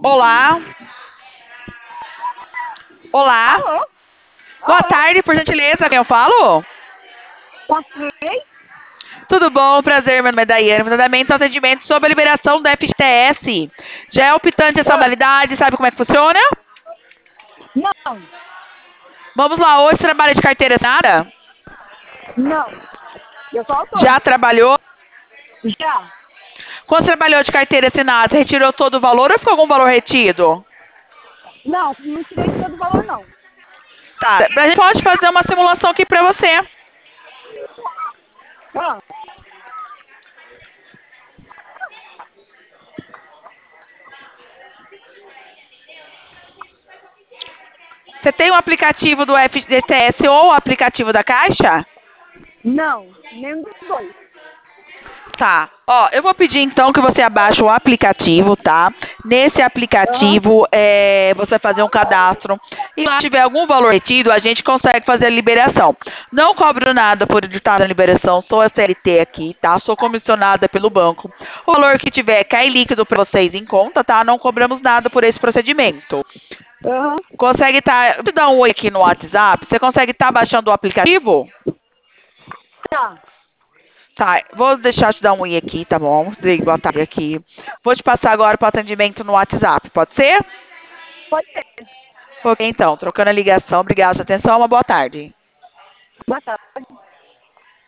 Olá. Olá. Alô? Boa Alô? tarde, por gentileza, quem eu falo? Passei? Tudo bom? Prazer, meu nome é Daiane. Verdadeiramente, atendimento sobre a liberação do FGTS. Já é optante essa Ah, modalidade, sabe como é que funciona? não, Vamos lá, hoje trabalha de carteira assinada? não. Eu sou Já autônomo. trabalhou? Já? Quando você trabalhou de carteira assinada, você retirou todo o valor ou ficou algum valor retido? Não, não tirei todo o valor, não. Tá, a gente pode fazer uma simulação aqui pra você. Ah, Você tem o aplicativo do FGTS ou o aplicativo da Caixa? não, nenhum dos dois. Tá. Ó, eu vou pedir então que você abaixe o aplicativo, tá? Nesse Aham, aplicativo, você vai fazer um cadastro. E lá se tiver algum valor retido, a gente consegue fazer a liberação. Não cobro nada por editar na liberação, sou a CLT aqui, tá? Sou comissionada pelo banco. O valor que tiver cai líquido para vocês em conta, tá? Não cobramos nada por esse procedimento. aham. Consegue estar. Te dar um oi aqui no WhatsApp. Você consegue estar baixando o aplicativo? Tá, Tá, vou deixar te dar um oi aqui, tá bom? Dei boa tarde aqui. Vou te passar agora para o atendimento no WhatsApp, pode ser? pode ser. Ok, então, trocando a ligação. Obrigada pela atenção, uma boa tarde. Boa tarde.